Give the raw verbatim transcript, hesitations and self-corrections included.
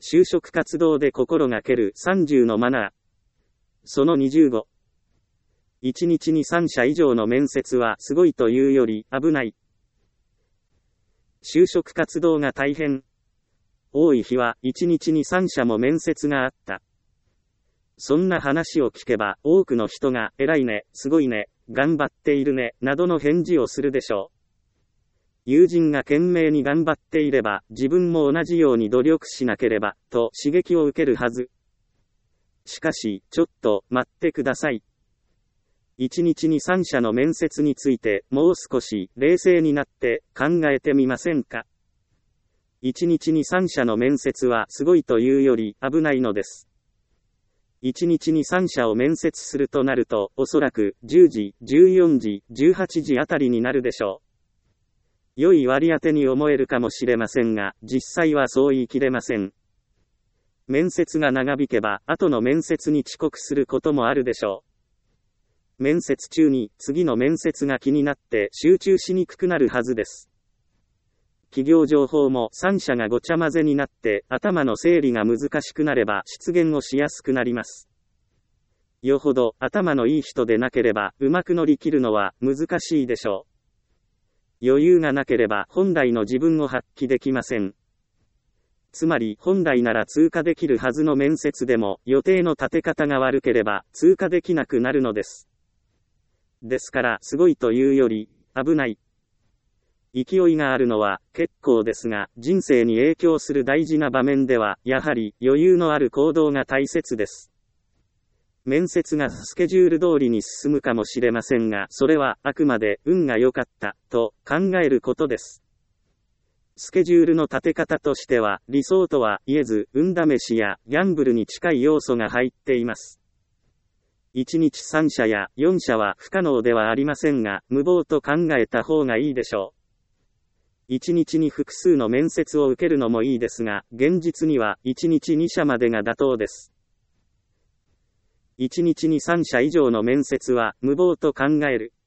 就職活動で心がけるさんじゅうのマナー。そのにじゅうご。いちにちにさん社以上の面接はすごいというより危ない。就職活動が大変。多い日はいちにちにさん社も面接があった。そんな話を聞けば多くの人が偉いね、すごいね、頑張っているね、などの返事をするでしょう。友人が懸命に頑張っていれば自分も同じように努力しなければ、と刺激を受けるはず。しかし、ちょっと待ってください。いちにちにさん社の面接についてもう少し冷静になって考えてみませんか。いちにちにさん社の面接はすごいというより危ないのです。いちにちにさん社を面接するとなるとおそらくじゅうじ、じゅうよじ、じゅうはちじあたりになるでしょう。良い割り当てに思えるかもしれませんが、実際はそう言い切れません。面接が長引けば、後の面接に遅刻することもあるでしょう。面接中に次の面接が気になって集中しにくくなるはずです。企業情報もさん社がごちゃ混ぜになって頭の整理が難しくなれば失言をしやすくなります。よほど頭のいい人でなければうまく乗り切るのは難しいでしょう。余裕がなければ本来の自分を発揮できません。つまり本来なら通過できるはずの面接でも予定の立て方が悪ければ通過できなくなるのです。ですからすごいというより危ない。勢いがあるのは結構ですが、人生に影響する大事な場面ではやはり余裕のある行動が大切です。面接がスケジュール通りに進むかもしれませんが、それはあくまで運が良かったと考えることです。スケジュールの立て方としては理想とは言えず、運試しやギャンブルに近い要素が入っています。いちにちさん社やよん社は不可能ではありませんが、無謀と考えた方がいいでしょう。いちにちに複数の面接を受けるのもいいですが、現実にはいちにちに社までが妥当です。いちにちにさん社以上の面接は無謀と考える。